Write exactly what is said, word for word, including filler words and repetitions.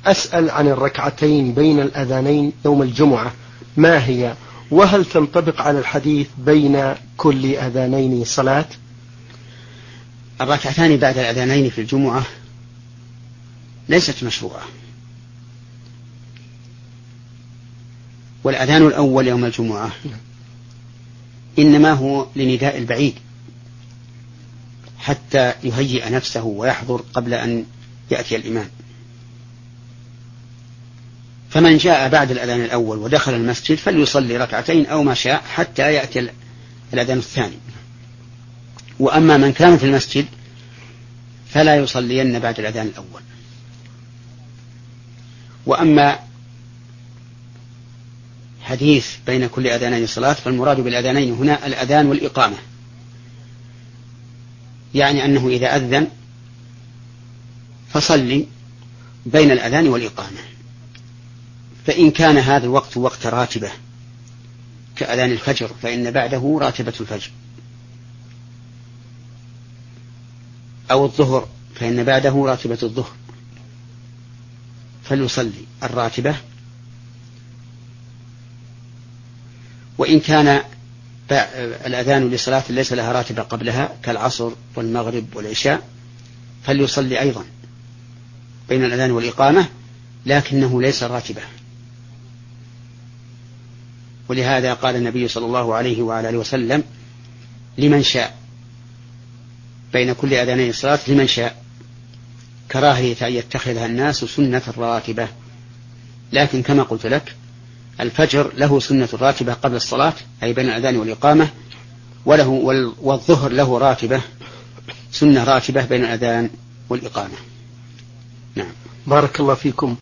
أسأل عن الركعتين بين الأذانين يوم الجمعة، ما هي؟ وهل تنطبق على الحديث بين كل أذانين صلاة؟ الركعتان بعد الأذانين في الجمعة ليست مشروعة، والأذان الأول يوم الجمعة إنما هو لنداء البعيد حتى يهيئ نفسه ويحضر قبل أن يأتي الإمام. فمن جاء بعد الأذان الأول ودخل المسجد فليصلي ركعتين أو ما شاء حتى يأتي الأذان الثاني. وأما من كان في المسجد فلا يصلين بعد الأذان الأول. وأما حديث بين كل أذانين صلاة فالمراد بالأذانين هنا الأذان والإقامة، يعني أنه إذا أذن فصلي بين الأذان والإقامة، فإن كان هذا الوقت وقت راتبة كأذان الفجر فإن بعده راتبة الفجر، أو الظهر فإن بعده راتبة الظهر، فليصلي الراتبة. وإن كان الأذان لصلاة ليس لها راتبة قبلها كالعصر والمغرب والعشاء فليصلي أيضا بين الأذان والإقامة لكنه ليس راتبة. ولهذا قال النبي صلى الله عليه وعلى آله وسلم لمن شاء بين كل أذانين صلاة لمن شاء، كراهية أن يتخذها الناس سنة راتبة. لكن كما قلت لك الفجر له سنة راتبة قبل الصلاة أي بين الأذان والإقامة، وله والظهر له راتبة سنة راتبة بين الأذان والإقامة. نعم. بارك الله فيكم.